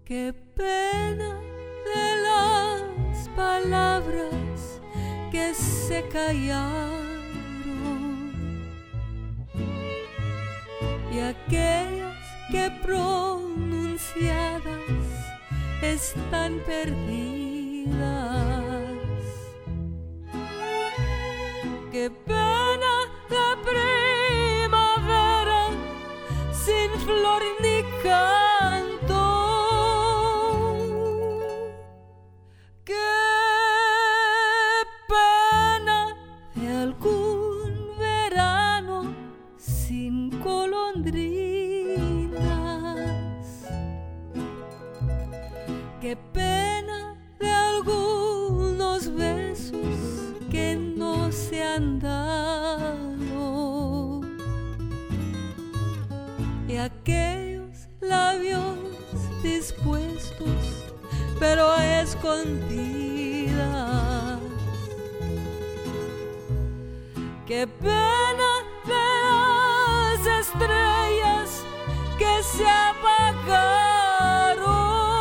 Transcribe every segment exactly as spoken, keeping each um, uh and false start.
Qué pena de las palabras que se callaron y aquellas que pronunciadas están perdidas. Qué pena de primavera sin flor ni canto. Qué pena de algún verano sin golondrinas. Qué pena de algunos besos que no se han dado y aquellos labios dispuestos pero a escondidas. Qué pena de las estrellas que se apagaron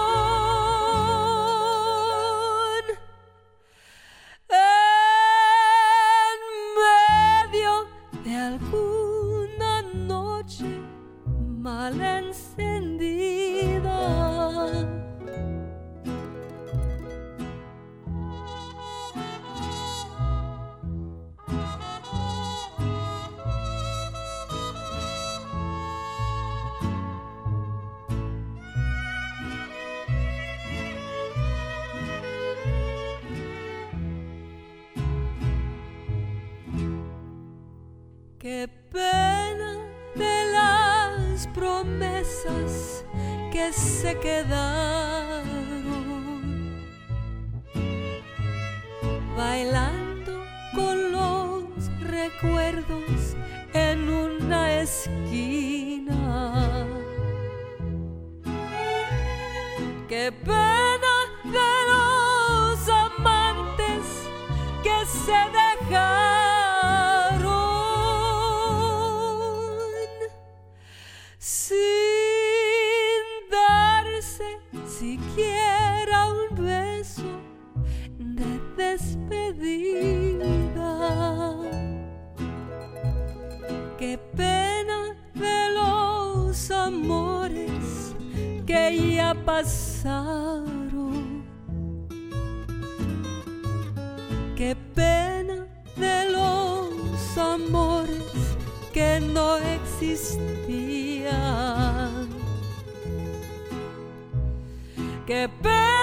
en medio de alguna noche mal encendida. Qué pena de las promesas que se quedaron bailando con los recuerdos en una esquina. Qué pena de los amantes que se dejaron sin darse siquiera un beso de despedida. Qué pena de los amores que ya pasaron. Qué pena de los amores que no existían. Qué pena